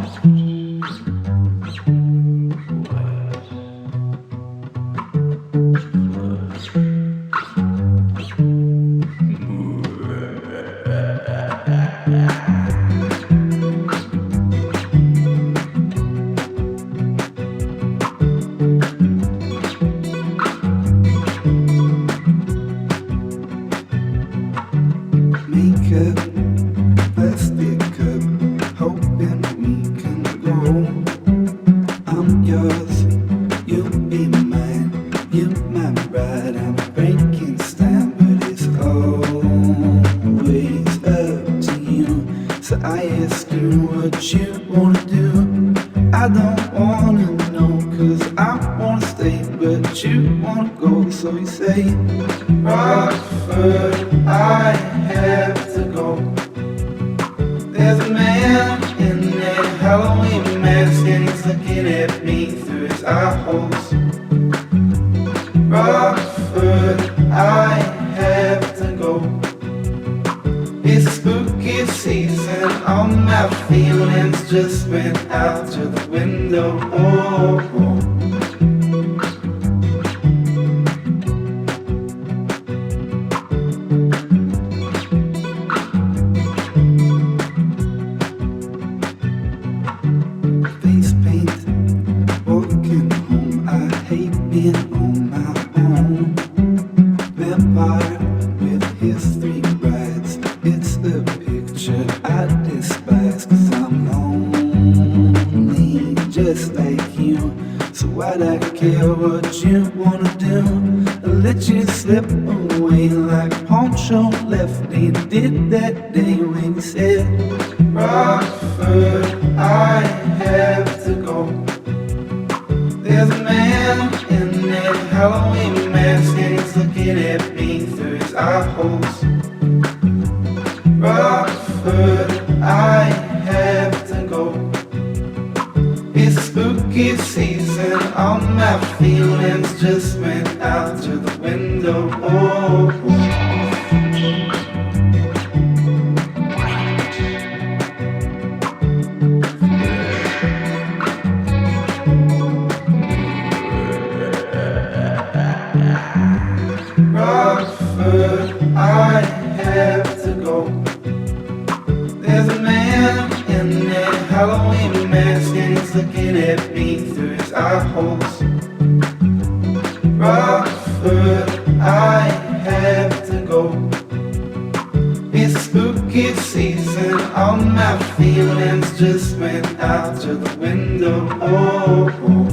Makeup, plastic cup, hoping we can go. I'm yours, you'll be mine. You're my bride, I'm Frankenstein, but it's always up to you. So I ask you what you wanna do. I don't wanna know, 'cause I wanna stay, but you wanna go. So you say, Rockford, I have to go. There's a man in that Halloween mask, and he's looking at me through his eye holes. Rockford, I have to go. It's spooky season, all my feelings just went out to the window. Oh, oh. Face paint, walking home, I hate being on my own. Vampire with his 3 brides, it's the picture I despise, 'cause I'm lonely just like you. So why'd I care what you wanna do? I'll let you slip away like Poncho Lefty did that day when you said, Rockford, I have to go. There's a man in that Halloween mask, and he's looking at me through his eye holes. Rockford, I have to go. It's spooky season, all my feelings just went out to the window. Oh, oh. Rockford, I have to go. There's a man in that Halloween mask, and he's looking at me through his eye holes. Rockford, I have to go. It's spooky season, all my feelings just went out to the window. Oh, oh.